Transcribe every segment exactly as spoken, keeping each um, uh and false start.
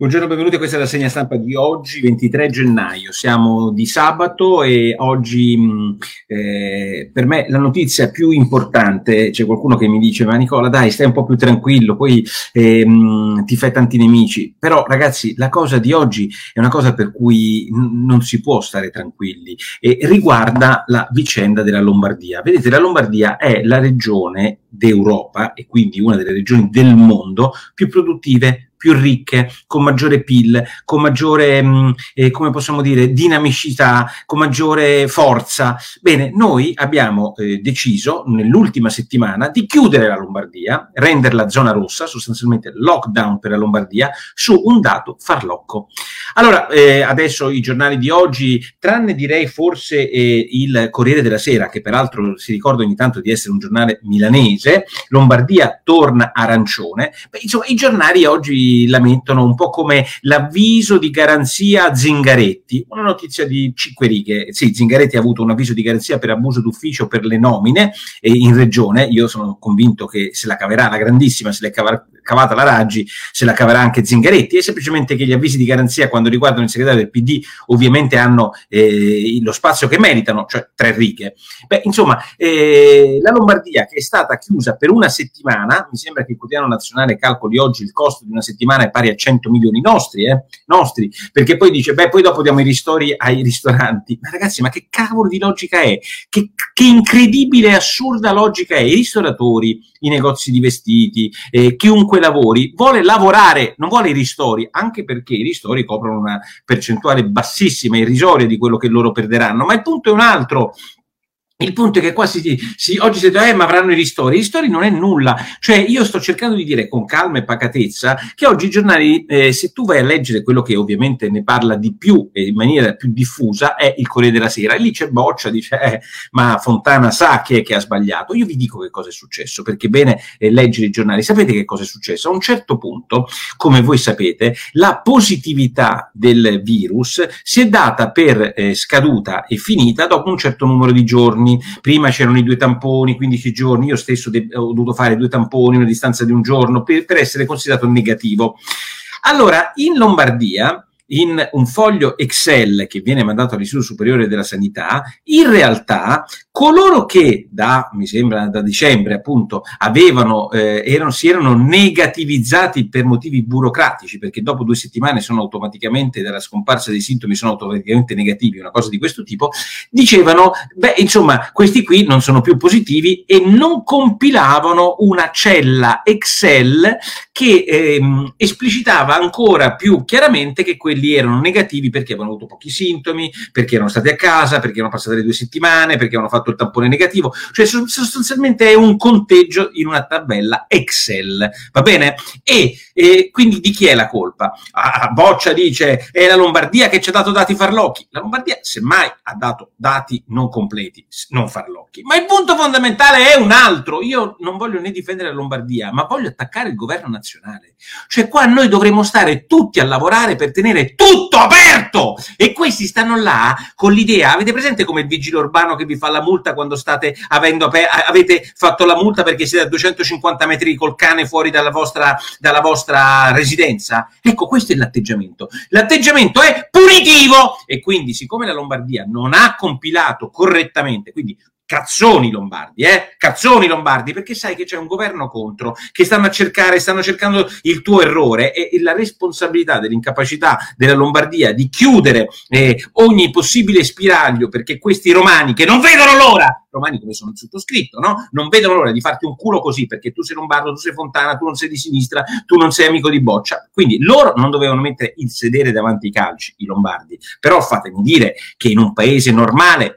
Buongiorno, benvenuti a questa è la rassegna stampa di oggi, ventitré gennaio. Siamo di sabato e oggi mh, eh, per me la notizia più importante, c'è qualcuno che mi dice: ma Nicola, dai, stai un po' più tranquillo, poi eh, mh, ti fai tanti nemici. Però ragazzi, la cosa di oggi è una cosa per cui n- non si può stare tranquilli e riguarda la vicenda della Lombardia. Vedete, la Lombardia è la regione d'Europa e quindi una delle regioni del mondo più produttive, più ricche, con maggiore P I L, con maggiore, mh, eh, come possiamo dire, dinamicità, con maggiore forza. Bene, noi abbiamo eh, deciso nell'ultima settimana di chiudere la Lombardia, renderla zona rossa, sostanzialmente lockdown per la Lombardia, su un dato farlocco. Allora, eh, adesso i giornali di oggi, tranne direi forse eh, il Corriere della Sera, che peraltro si ricorda ogni tanto di essere un giornale milanese, Lombardia torna arancione. Beh, insomma, i giornali oggi lamentano un po' come l'avviso di garanzia a Zingaretti, una notizia di cinque righe. Sì, Zingaretti ha avuto un avviso di garanzia per abuso d'ufficio per le nomine eh, in regione. Io sono convinto che se la caverà la grandissima, se l'è cav- cavata la Raggi, se la caverà anche Zingaretti. È semplicemente che gli avvisi di garanzia quando riguardano il segretario del P D ovviamente hanno eh, lo spazio che meritano, cioè tre righe. Beh, insomma, eh, la Lombardia, che è stata chiusa per una settimana, mi sembra che il quotidiano nazionale calcoli oggi il costo di una settimana è pari a cento milioni nostri, eh, nostri, perché poi dice, beh, poi dopo diamo i ristori ai ristoranti. Ma ragazzi, ma che cavolo di logica è? Che, che incredibile e assurda logica è? I ristoratori, i negozi di vestiti, eh, chiunque lavori, vuole lavorare, non vuole i ristori, anche perché i ristori coprono una percentuale bassissima, irrisoria di quello che loro perderanno. Ma il punto è un altro. Il punto è che qua si, si, oggi si dice, eh, ma avranno i ristori. I ristori non è nulla. Cioè, io sto cercando di dire con calma e pacatezza che oggi i giornali, eh, se tu vai a leggere quello che ovviamente ne parla di più e in maniera più diffusa, è il Corriere della Sera. E lì c'è Boccia, dice, eh, ma Fontana sa chi è che ha sbagliato. Io vi dico che cosa è successo, perché è bene eh, leggere i giornali. Sapete che cosa è successo? A un certo punto, come voi sapete, la positività del virus si è data per eh, scaduta e finita dopo un certo numero di giorni. Prima c'erano i due tamponi, quindici giorni, io stesso de- ho dovuto fare due tamponi, una distanza di un giorno, per, per essere considerato negativo. Allora, in Lombardia, in un foglio Excel che viene mandato all'Istituto Superiore della Sanità, in realtà coloro che da, mi sembra, da dicembre appunto avevano, eh, erano, si erano negativizzati per motivi burocratici, perché dopo due settimane sono automaticamente, dalla scomparsa dei sintomi, sono automaticamente negativi, una cosa di questo tipo, dicevano, beh, insomma, questi qui non sono più positivi e non compilavano una cella Excel che ehm, esplicitava ancora più chiaramente che quelli erano negativi perché avevano avuto pochi sintomi, perché erano stati a casa, perché erano passate le due settimane, perché avevano fatto il tampone negativo. Cioè sostanzialmente è un conteggio in una tabella Excel, va bene? E, e quindi di chi è la colpa? Ah, Boccia dice è la Lombardia che ci ha dato dati farlocchi. La Lombardia semmai ha dato dati non completi, non farlocchi. Ma il punto fondamentale è un altro. Io non voglio né difendere la Lombardia, ma voglio attaccare il governo nazionale. Cioè qua noi dovremmo stare tutti a lavorare per tenere tutto aperto e questi stanno là con l'idea, avete presente come il vigile urbano che vi fa la multa quando state avendo avete fatto la multa perché siete a duecentocinquanta metri col cane fuori dalla vostra, dalla vostra residenza? Ecco, questo è l'atteggiamento. L'atteggiamento è punitivo e quindi siccome la Lombardia non ha compilato correttamente, quindi cazzoni lombardi, eh? Cazzoni lombardi, perché sai che c'è un governo contro, che stanno a cercare, stanno cercando il tuo errore e, e la responsabilità dell'incapacità della Lombardia di chiudere eh, ogni possibile spiraglio, perché questi romani che non vedono l'ora, romani come sono il sottoscritto, no? Non vedono l'ora di farti un culo così, perché tu sei lombardo, tu sei Fontana, tu non sei di sinistra, tu non sei amico di Boccia, quindi loro non dovevano mettere il sedere davanti ai calci, i lombardi, però fatemi dire che in un paese normale.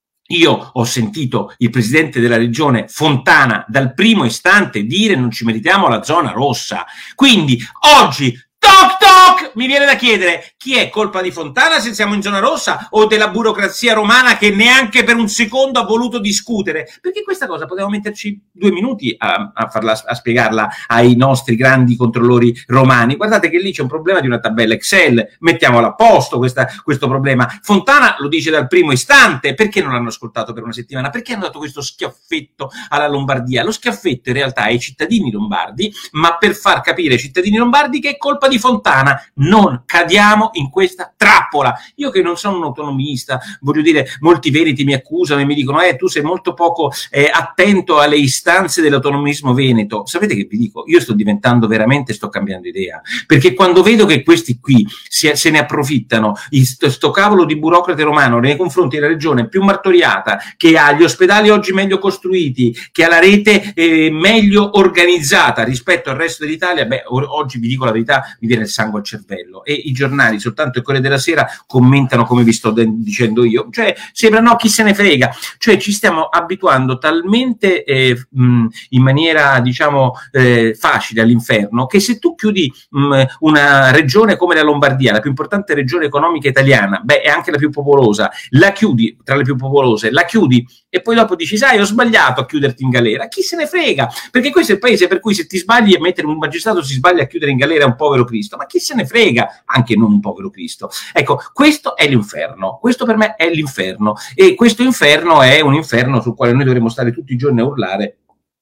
Io ho sentito il presidente della regione Fontana dal primo istante dire non ci meritiamo la zona rossa. Quindi oggi, toc toc, mi viene da chiedere chi è colpa di Fontana se siamo in zona rossa o della burocrazia romana che neanche per un secondo ha voluto discutere? Perché questa cosa potevamo metterci due minuti a, a, farla, a spiegarla ai nostri grandi controllori romani. Guardate che lì c'è un problema di una tabella Excel, mettiamola a posto questa, questo problema. Fontana lo dice dal primo istante, perché non l'hanno ascoltato per una settimana? Perché hanno dato questo schiaffetto alla Lombardia? Lo schiaffetto in realtà è ai cittadini lombardi, ma per far capire ai cittadini lombardi che è colpa di Fontana, non cadiamo in questa trappola. Io che non sono un autonomista, voglio dire, molti veneti mi accusano e mi dicono eh tu sei molto poco eh, attento alle istanze dell'autonomismo veneto. Sapete che vi dico? Io sto diventando veramente, sto cambiando idea, perché quando vedo che questi qui si, se ne approfittano, sto, sto cavolo di burocrate romano nei confronti della regione più martoriata, che ha gli ospedali oggi meglio costruiti, che ha la rete eh, meglio organizzata rispetto al resto dell'Italia, beh, oggi vi dico la verità, mi viene il sangue al cervello. E i giornali, soltanto il Corriere della Sera, commentano come vi sto dicendo io, cioè sembra no, chi se ne frega, cioè ci stiamo abituando talmente eh, mh, in maniera diciamo eh, facile all'inferno, che se tu chiudi mh, una regione come la Lombardia, la più importante regione economica italiana, beh è anche la più popolosa, la chiudi tra le più popolose, la chiudi e poi dopo dici sai ho sbagliato a chiuderti in galera, chi se ne frega, perché questo è il paese per cui se ti sbagli a mettere un magistrato si sbaglia a chiudere in galera un povero Cristo, ma chi se ne frega, anche non un povero Cristo. Ecco, questo è l'inferno, questo per me è l'inferno, e questo inferno è un inferno sul quale noi dovremmo stare tutti i giorni a urlare.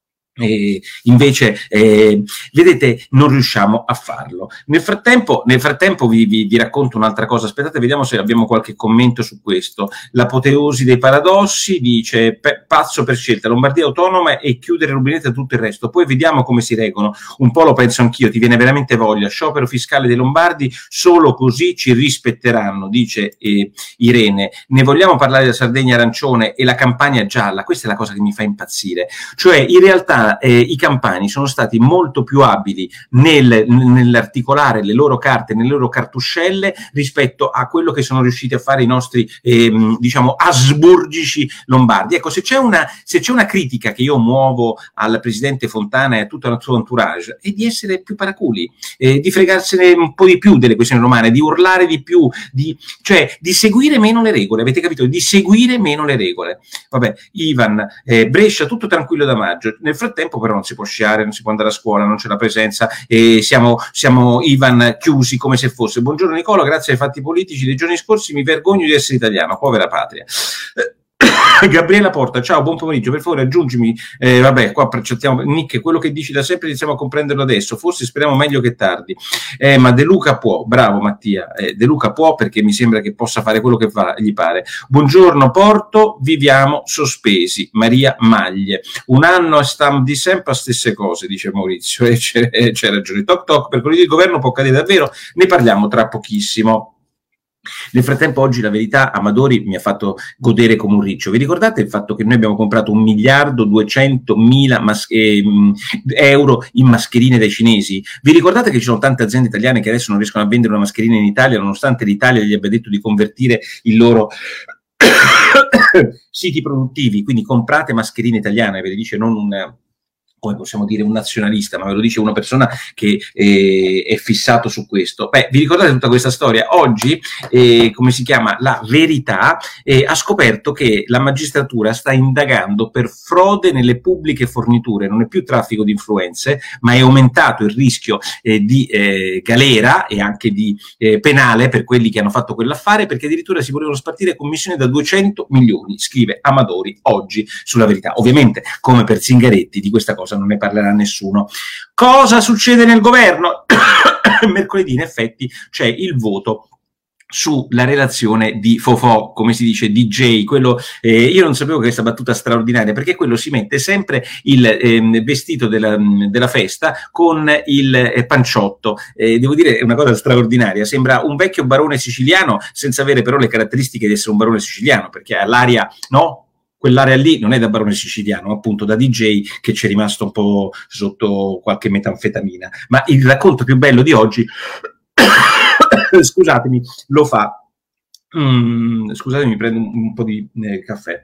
E invece eh, vedete non riusciamo a farlo. Nel frattempo, nel frattempo vi, vi, vi racconto un'altra cosa, aspettate vediamo se abbiamo qualche commento su questo. L'apoteosi dei paradossi dice pazzo per scelta, Lombardia autonoma e chiudere rubinetto e tutto il resto, poi vediamo come si reggono. Un po' lo penso anch'io, ti viene veramente voglia, sciopero fiscale dei lombardi, solo così ci rispetteranno, dice eh, Irene. Ne vogliamo parlare della Sardegna arancione e la Campania gialla? Questa è la cosa che mi fa impazzire, cioè in realtà Eh, i campani sono stati molto più abili nel, nell'articolare le loro carte, nelle loro cartuscelle rispetto a quello che sono riusciti a fare i nostri ehm, diciamo asburgici lombardi. Ecco, se c'è una, se c'è una critica che io muovo al presidente Fontana e a tutto il suo entourage è di essere più paraculi, eh, di fregarsene un po' di più delle questioni romane, di urlare di più, di, cioè di seguire meno le regole, avete capito? Di seguire meno le regole. Vabbè, Ivan, eh, Brescia tutto tranquillo da maggio, nel frattempo però non si può sciare, non si può andare a scuola, non c'è la presenza, e siamo, siamo Ivan chiusi come se fosse. Buongiorno Nicola, grazie ai fatti politici dei giorni scorsi mi vergogno di essere italiano, povera patria. Gabriela Porta, ciao, buon pomeriggio, per favore aggiungimi, eh, vabbè, qua accettiamo, Nick, quello che dici da sempre iniziamo a comprenderlo adesso, forse speriamo meglio che tardi, eh, ma De Luca può, bravo Mattia, eh, De Luca può perché mi sembra che possa fare quello che fa, gli pare. Buongiorno Porto, viviamo sospesi, Maria Maglie, un anno a stamp di sempre a stesse cose, dice Maurizio, e c'è, c'è ragione, toc toc, per quelli del governo può accadere davvero, ne parliamo tra pochissimo. Nel frattempo oggi la verità Amadori mi ha fatto godere come un riccio. Vi ricordate il fatto che noi abbiamo comprato un miliardo duecentomila eh, euro in mascherine dai cinesi? Vi ricordate che ci sono tante aziende italiane che adesso non riescono a vendere una mascherina in Italia nonostante l'Italia gli abbia detto di convertire il loro siti produttivi? Quindi comprate mascherine italiane, ve le dice non un, come possiamo dire, un nazionalista, ma ve lo dice una persona che eh, è fissato su questo. Beh, vi ricordate tutta questa storia? Oggi, eh, come si chiama, La Verità eh, ha scoperto che la magistratura sta indagando per frode nelle pubbliche forniture, non è più traffico di influenze, ma è aumentato il rischio eh, di eh, galera e anche di eh, penale per quelli che hanno fatto quell'affare, perché addirittura si volevano spartire commissioni da duecento milioni, scrive Amadori oggi sulla Verità. Ovviamente, come per Zingaretti, di questa cosa non ne parlerà nessuno. Cosa succede nel governo? Mercoledì in effetti c'è il voto sulla relazione di Fofò, come si dice, D J, quello, eh, io non sapevo questa battuta straordinaria, perché quello si mette sempre il eh, vestito della, della festa con il eh, panciotto, eh, devo dire è una cosa straordinaria, sembra un vecchio barone siciliano senza avere però le caratteristiche di essere un barone siciliano, perché ha l'aria, no? Quell'area lì non è da barone siciliano, appunto da D J che ci è rimasto un po' sotto qualche metanfetamina. Ma il racconto più bello di oggi, scusatemi, lo fa, mm, scusatemi, prendo un, un po' di eh, caffè.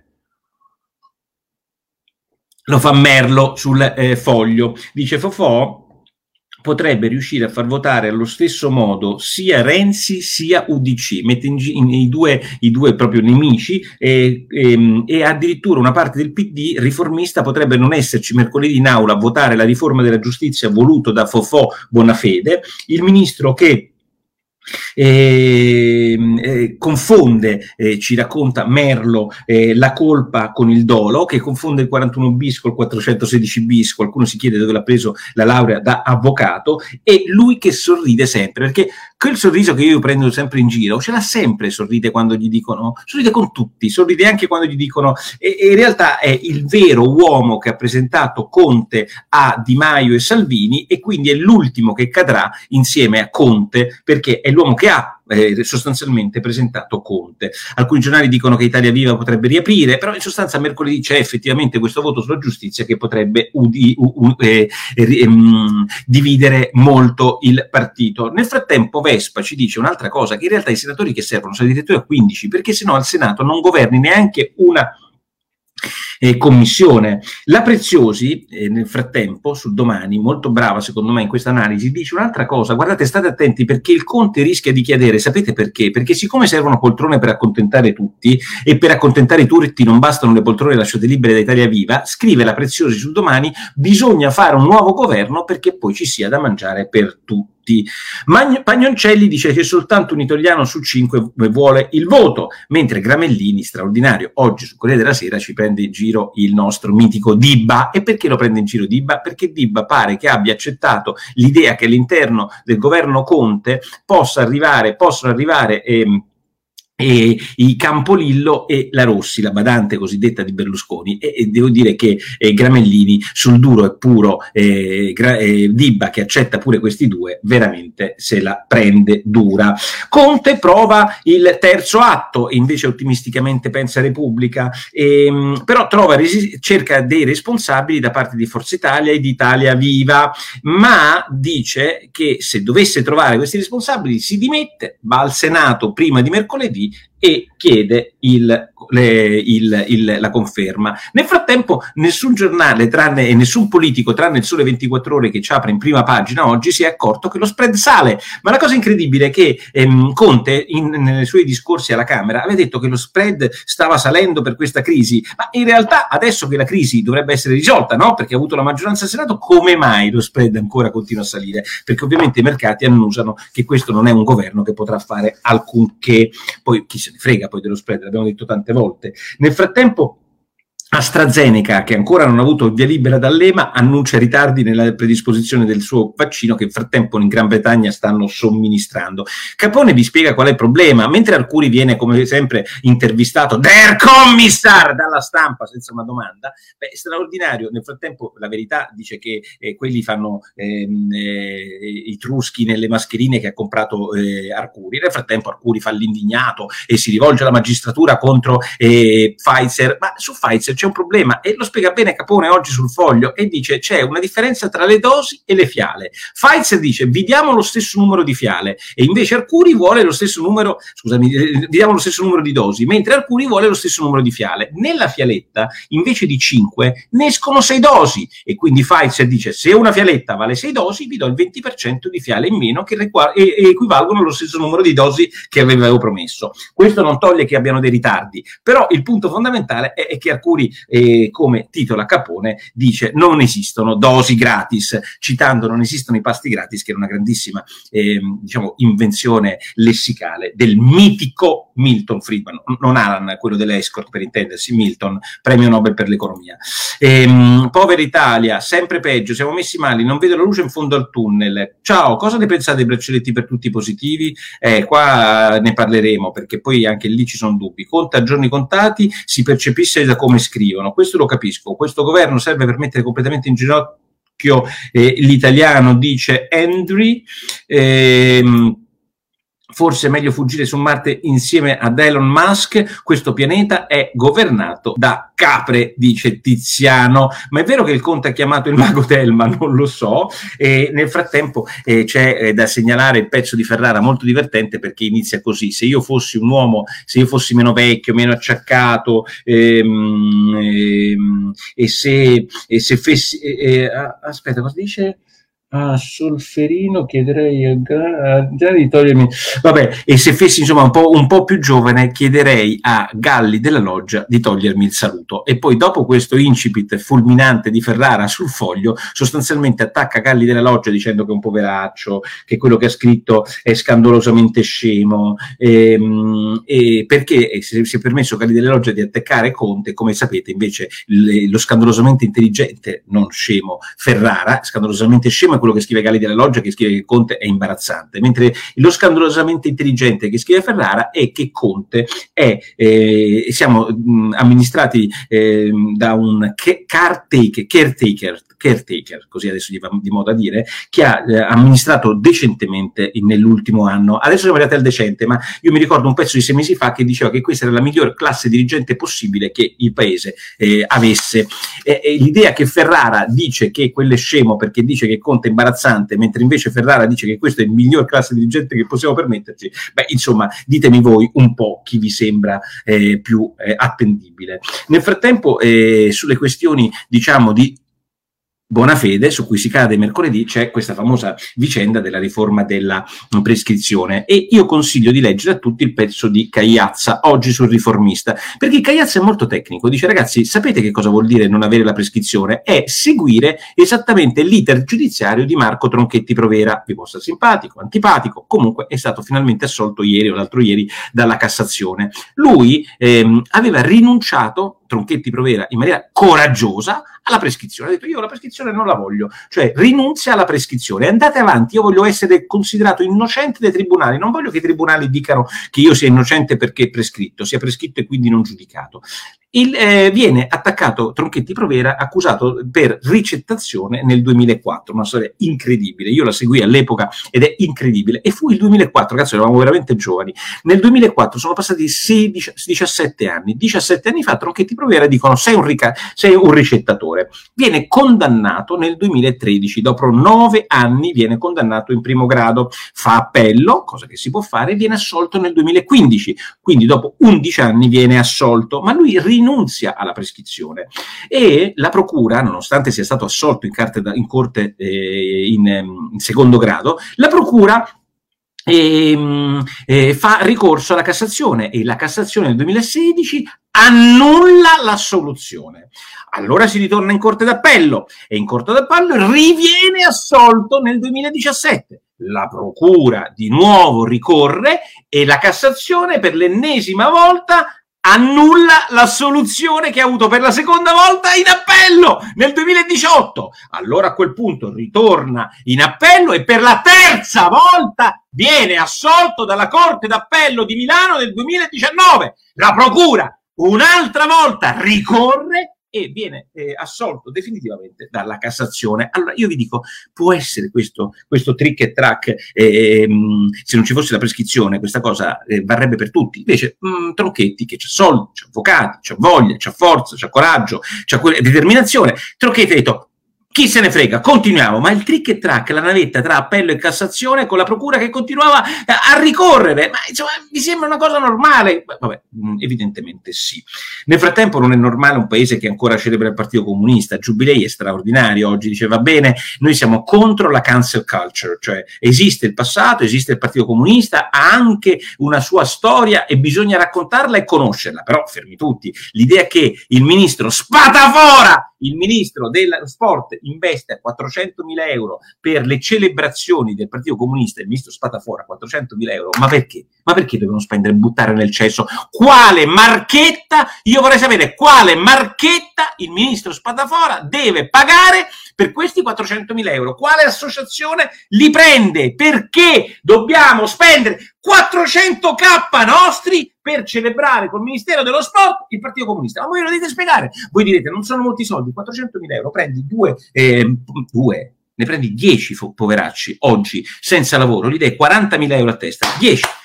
Lo fa Merlo sul eh, Foglio. Dice Fofò potrebbe riuscire a far votare allo stesso modo sia Renzi sia U D C, mette in, in, i, due, i due proprio nemici e, e, e addirittura una parte del P D riformista potrebbe non esserci mercoledì in aula a votare la riforma della giustizia voluto da Fofò Bonafede, il ministro che eh, eh, confonde, eh, ci racconta Merlo, eh, la colpa con il dolo, che confonde il quarantuno bis col quattrocentosedici bis, qualcuno si chiede dove l'ha preso la laurea da avvocato, e lui che sorride sempre, perché quel sorriso che io prendo sempre in giro, ce l'ha sempre, sorride quando gli dicono, sorride con tutti, sorride anche quando gli dicono, e, e in realtà è il vero uomo che ha presentato Conte a Di Maio e Salvini, e quindi è l'ultimo che cadrà insieme a Conte, perché è l'uomo che ha Eh, sostanzialmente presentato Conte. Alcuni giornali dicono che Italia Viva potrebbe riaprire, però in sostanza mercoledì c'è effettivamente questo voto sulla giustizia che potrebbe udi, u, u, eh, eh, um, dividere molto il partito. Nel frattempo Vespa ci dice un'altra cosa, che in realtà i senatori che servono sono addirittura quindici, perché sennò al Senato non governi neanche una Eh, commissione. La Preziosi, eh, nel frattempo, sul Domani, molto brava secondo me in questa analisi, dice un'altra cosa: guardate, state attenti, perché il Conte rischia di chiedere, sapete perché? Perché siccome servono poltrone per accontentare tutti, e per accontentare tutti non bastano le poltrone lasciate libere da Italia Viva, scrive la Preziosi sul Domani, bisogna fare un nuovo governo perché poi ci sia da mangiare per tutti. Magn- Pagnoncelli dice che soltanto un italiano su cinque vuole il voto, mentre Gramellini, straordinario, oggi sul Corriere della Sera ci prende in giro il nostro mitico Dibba. E perché lo prende in giro Dibba? Perché Dibba pare che abbia accettato l'idea che all'interno del governo Conte possa arrivare, possono arrivare ehm, e i Campolillo e la Rossi, la badante cosiddetta di Berlusconi, e, e devo dire che eh, Gramellini sul duro e puro, eh, gra- eh, Dibba che accetta pure questi due, veramente se la prende dura. Conte prova il terzo atto e invece ottimisticamente pensa Repubblica, ehm, però trova resi- cerca dei responsabili da parte di Forza Italia e di Italia Viva, ma dice che se dovesse trovare questi responsabili si dimette, va al Senato prima di mercoledì e chiede il, le, il, il, la conferma. Nel frattempo nessun giornale tranne, e nessun politico tranne il Sole ventiquattro Ore, che ci apre in prima pagina oggi, si è accorto che lo spread sale. Ma la cosa incredibile è che ehm, Conte in, nei suoi discorsi alla Camera aveva detto che lo spread stava salendo per questa crisi, ma in realtà adesso che la crisi dovrebbe essere risolta, no? Perché ha avuto la maggioranza al Senato, come mai lo spread ancora continua a salire? Perché ovviamente i mercati annusano che questo non è un governo che potrà fare alcunché. Poi chi se ne frega poi dello spread, l'abbiamo detto tante volte. Nel frattempo AstraZeneca, che ancora non ha avuto il via libera dall'E M A, annuncia ritardi nella predisposizione del suo vaccino, che nel frattempo in Gran Bretagna stanno somministrando. Capone vi spiega qual è il problema, mentre Arcuri viene come sempre intervistato der Kommissar dalla Stampa senza una domanda. Beh, è straordinario. Nel frattempo la Verità dice che eh, quelli fanno ehm, eh, i truschi nelle mascherine che ha comprato eh, Arcuri. Nel frattempo Arcuri fa l'indignato e si rivolge alla magistratura contro eh, Pfizer, ma su Pfizer c'è un problema, e lo spiega bene Capone oggi sul Foglio, e dice c'è una differenza tra le dosi e le fiale. Pfizer dice vi diamo lo stesso numero di fiale, e invece Arcuri vuole lo stesso numero, scusami, vi diamo lo stesso numero di dosi, mentre Arcuri vuole lo stesso numero di fiale. Nella fialetta invece di cinque ne escono sei dosi, e quindi Pfizer dice se una fialetta vale sei dosi vi do il venti per cento di fiale in meno, che requ- e- e equivalgono allo stesso numero di dosi che avevo promesso. Questo non toglie che abbiano dei ritardi, però il punto fondamentale è, è che Arcuri, Eh, come titola Capone, dice non esistono dosi gratis, citando non esistono i pasti gratis, che era una grandissima eh, diciamo invenzione lessicale del mitico Milton Friedman, non Alan, quello delle escort per intendersi, Milton, premio Nobel per l'economia. Ehm, povera Italia, sempre peggio, siamo messi male, non vedo la luce in fondo al tunnel. Ciao, cosa ne pensate dei braccialetti per tutti positivi? Eh, qua ne parleremo, perché poi anche lì ci sono dubbi. Conta a giorni contati, si percepisce da come scrivono, questo lo capisco. Questo governo serve per mettere completamente in ginocchio eh, l'italiano, dice Andrew. Ehm, Forse è meglio fuggire su Marte insieme ad Elon Musk, questo pianeta è governato da capre, dice Tiziano. Ma è vero che il Conte ha chiamato il mago Telma? Non lo so. E nel frattempo eh, c'è eh, da segnalare il pezzo di Ferrara molto divertente, perché inizia così: se io fossi un uomo, se io fossi meno vecchio, meno acciaccato, ehm, ehm, e se, e se fessi eh, eh, aspetta, cosa dice? a Solferino chiederei a Galli di togliermi, vabbè, e se fossi insomma un po', un po' più giovane chiederei a Galli della Loggia di togliermi il saluto. E poi dopo questo incipit fulminante di Ferrara sul Foglio, sostanzialmente attacca Galli della Loggia dicendo che è un poveraccio, che quello che ha scritto è scandalosamente scemo, e, e perché si è permesso Galli della Loggia di attaccare Conte. Come sapete invece le, lo scandalosamente intelligente, non scemo, Ferrara, scandalosamente scemo è quello che scrive Galli della Loggia, che scrive che Conte è imbarazzante, mentre lo scandalosamente intelligente che scrive Ferrara è che Conte è, eh, siamo mh, amministrati eh, da un caretaker, caretaker, caretaker, così adesso gli va di moda dire, che ha eh, amministrato decentemente nell'ultimo anno. Adesso siamo arrivati al decente, ma io mi ricordo un pezzo di sei mesi fa che diceva che questa era la migliore classe dirigente possibile che il paese eh, avesse. E, e l'idea che Ferrara dice che quello è scemo perché dice che Conte è imbarazzante, mentre invece Ferrara dice che questo è il miglior classe dirigente che possiamo permetterci, beh, insomma, ditemi voi un po' chi vi sembra eh, più eh, attendibile. Nel frattempo, eh, sulle questioni, diciamo, di buona fede, su cui si cade mercoledì, c'è questa famosa vicenda della riforma della prescrizione, e io consiglio di leggere a tutti il pezzo di Cagliazza oggi sul Riformista, perché Cagliazza è molto tecnico. Dice: ragazzi, sapete che cosa vuol dire non avere la prescrizione? È seguire esattamente l'iter giudiziario di Marco Tronchetti Provera. Vi può essere simpatico, antipatico, comunque è stato finalmente assolto ieri o l'altro ieri dalla Cassazione. Lui ehm, aveva rinunciato, Tronchetti Provera, in maniera coraggiosa alla prescrizione. Ha detto: io la prescrizione non la voglio, cioè rinunzia alla prescrizione, andate avanti, io voglio essere considerato innocente dai tribunali, non voglio che i tribunali dicano che io sia innocente perché è prescritto, sia prescritto e quindi non giudicato. Il, eh, viene attaccato Tronchetti Provera, accusato per ricettazione nel duemilaquattro, una storia incredibile, io la seguì all'epoca ed è incredibile, e fu il duemilaquattro, cazzo, eravamo veramente giovani. Nel duemilaquattro sono passati sedici, diciassette anni, diciassette anni fa Tronchetti Provera dicono: sei un, rica- sei un ricettatore. Viene condannato nel duemilatredici, dopo nove anni viene condannato in primo grado, fa appello, cosa che si può fare, viene assolto nel duemilaquindici, quindi dopo undici anni viene assolto, ma lui rinunzia alla prescrizione, e la procura, nonostante sia stato assolto in, carte da, in corte eh, in, in secondo grado, la procura E, e fa ricorso alla Cassazione, e la Cassazione nel duemilasedici annulla l'assoluzione. Allora si ritorna in Corte d'Appello, e in Corte d'Appello riviene assolto nel duemiladiciassette. La procura di nuovo ricorre e la Cassazione per l'ennesima volta annulla l'assoluzione che ha avuto per la seconda volta in appello nel duemiladiciotto. Allora a quel punto ritorna in appello e per la terza volta viene assolto dalla Corte d'Appello di Milano nel duemiladiciannove. La procura un'altra volta ricorre e viene eh, assolto definitivamente dalla Cassazione. Allora io vi dico, può essere questo, questo trick e track, eh, se non ci fosse la prescrizione questa cosa eh, varrebbe per tutti. Invece mh, Tronchetti, che c'ha soldi, c'ha avvocati, c'ha voglia, c'ha forza, c'ha coraggio, c'ha determinazione, Tronchetti ha detto: chi se ne frega, continuiamo. Ma il trick e track, la navetta tra appello e Cassazione, con la procura che continuava a ricorrere, ma insomma mi sembra una cosa normale? Vabbè, evidentemente sì. Nel frattempo non è normale un paese che ancora celebra il Partito Comunista. Giubilei è straordinario, oggi dice: va bene, noi siamo contro la cancel culture, cioè esiste il passato, esiste il Partito Comunista, ha anche una sua storia e bisogna raccontarla e conoscerla. Però fermi tutti, l'idea che il ministro Spadafora, il ministro dello sport, investe quattrocentomila euro per le celebrazioni del Partito Comunista, il ministro Spadafora quattrocentomila euro, ma perché? Ma perché devono spendere e buttare nel cesso? Quale marchetta, io vorrei sapere quale marchetta il ministro Spadafora deve pagare per questi quattrocentomila euro, quale associazione li prende? Perché dobbiamo spendere quattrocento k nostri per celebrare col Ministero dello Sport il Partito Comunista? Ma voi lo dovete spiegare. Voi direte: non sono molti soldi, quattrocentomila euro, prendi due, eh, due, ne prendi dieci poveracci oggi senza lavoro, gli dai quarantamila euro a testa, dieci,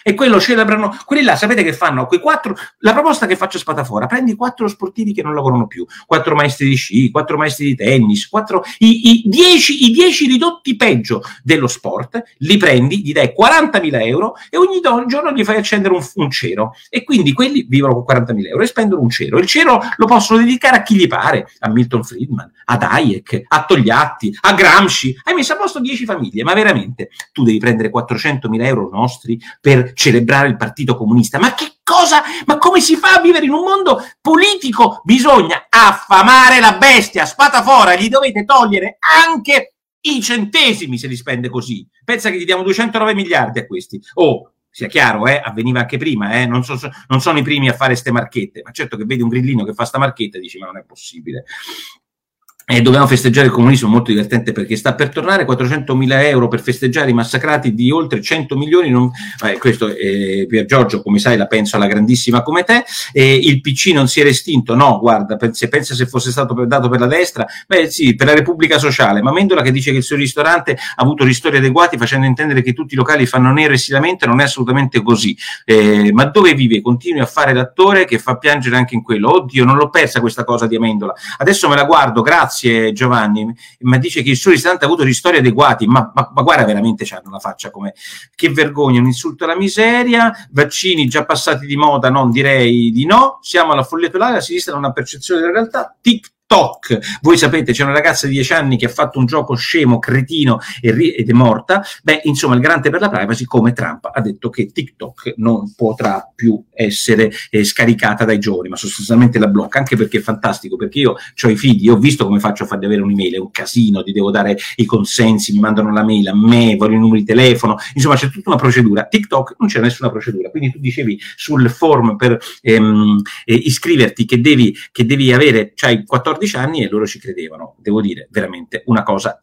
e quello celebrano, quelli là sapete che fanno? Quei quattro, la proposta che faccio a Spadafora, prendi quattro sportivi che non lavorano più, quattro maestri di sci, quattro maestri di tennis, quattro, i, i, dieci, i dieci ridotti peggio dello sport, li prendi, gli dai quarantamila euro e ogni giorno gli fai accendere un, un cero, e quindi quelli vivono con quarantamila euro e spendono un cero. Il cero lo possono dedicare a chi gli pare, a Milton Friedman, ad Hayek, a Togliatti, a Gramsci. Hai messo a posto dieci famiglie, ma veramente tu devi prendere quattrocentomila euro nostri per celebrare il Partito Comunista? Ma che cosa? Ma come si fa a vivere in un mondo politico? Bisogna affamare la bestia. Spadafora, gli dovete togliere anche i centesimi se li spende così. Pensa che gli diamo duecentonove miliardi a questi. Oh, sia chiaro, eh, avveniva anche prima, eh, non, so, non sono i primi a fare ste marchette, ma certo che vedi un grillino che fa sta marchetta e dici ma non è possibile. E dobbiamo festeggiare il comunismo, molto divertente perché sta per tornare, quattrocentomila euro per festeggiare i massacrati di oltre cento milioni, non, eh, questo eh, Pier Giorgio, come sai, la penso alla grandissima come te, eh, il P C non si era estinto, no, guarda, se pensa se fosse stato dato per la destra, beh sì, per la Repubblica Sociale, ma Mendola che dice che il suo ristorante ha avuto ristori adeguati facendo intendere che tutti i locali fanno nero e si lamenta, non è assolutamente così, eh, ma dove vive? Continui a fare l'attore che fa piangere anche in quello, oddio, non l'ho persa questa cosa di Amendola, adesso me la guardo, grazie Giovanni, ma dice che il suo ristorante ha avuto ristori adeguati, ma, ma, ma guarda veramente c'hanno la faccia come, che vergogna, un insulto alla miseria, vaccini già passati di moda, non direi di no, siamo alla follia totale, la sinistra non ha percezione della realtà, tic TikTok. Voi sapete, c'è una ragazza di dieci anni che ha fatto un gioco scemo, cretino ed è morta. Beh, insomma, il garante per la privacy, come Trump, ha detto che TikTok non potrà più essere eh, scaricata dai giovani, ma sostanzialmente la blocca, anche perché è fantastico, perché io ho i figli, ho visto come faccio a fargli avere un'email, è un casino, ti devo dare i consensi, mi mandano la mail a me, voglio i numeri di telefono, insomma c'è tutta una procedura. TikTok non c'è nessuna procedura, quindi tu dicevi sul form per ehm, eh, iscriverti che devi, che devi avere, c'hai quattordici anni, e loro ci credevano, devo dire, veramente una cosa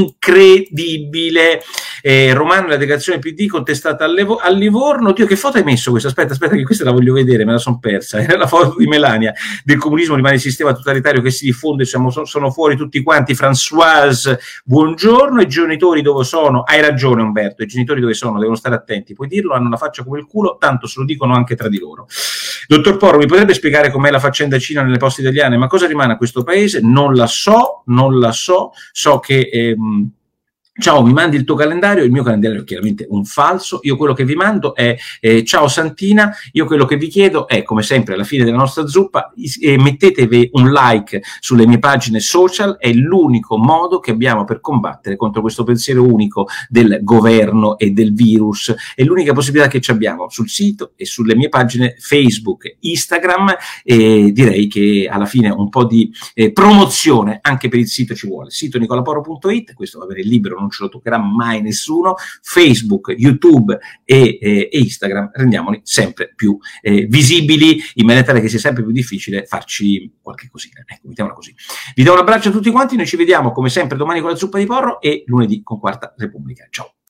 incredibile. Eh, Romano, la delegazione P D contestata a, Levo, a Livorno. Dio, che foto hai messo questa? Aspetta, aspetta che questa la voglio vedere, me la son persa. Era la foto di Melania, del comunismo rimane il sistema totalitario che si diffonde, siamo, sono fuori tutti quanti. Françoise, buongiorno. I genitori dove sono? Hai ragione Umberto, i genitori dove sono? Devono stare attenti, puoi dirlo, hanno una faccia come il culo, tanto se lo dicono anche tra di loro. Dottor Porro, mi potrebbe spiegare com'è la faccenda Cina nelle poste italiane? Ma cosa rimane a questo paese? Non la so, non la so, so che... Ehm, ciao, mi mandi il tuo calendario, il mio calendario è chiaramente un falso, io quello che vi mando è eh, ciao Santina, io quello che vi chiedo è, come sempre alla fine della nostra zuppa, eh, mettetevi un like sulle mie pagine social, è l'unico modo che abbiamo per combattere contro questo pensiero unico del governo e del virus, è l'unica possibilità che ci abbiamo sul sito e sulle mie pagine Facebook, Instagram, e direi che alla fine un po' di eh, promozione anche per il sito ci vuole, sito nicolaporo punto it, questo va a avere libero, non ce lo toccherà mai nessuno, Facebook, YouTube e, e, e Instagram, rendiamoli sempre più eh, visibili, in maniera tale che sia sempre più difficile farci qualche cosina. Ecco, mettiamola così. Vi do un abbraccio a tutti quanti, noi ci vediamo come sempre domani con la zuppa di porro e lunedì con Quarta Repubblica. Ciao!